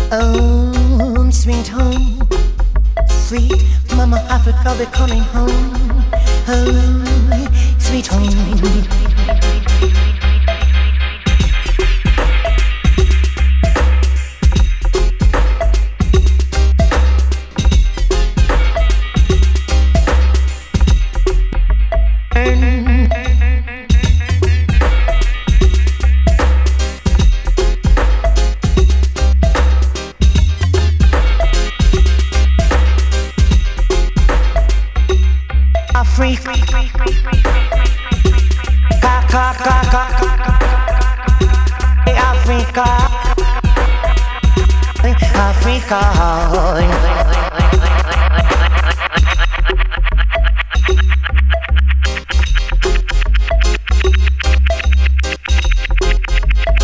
Oh, sweet home, sweet Mama Africa, we're coming home. Oh, sweet home. Africa, Africa, Africa.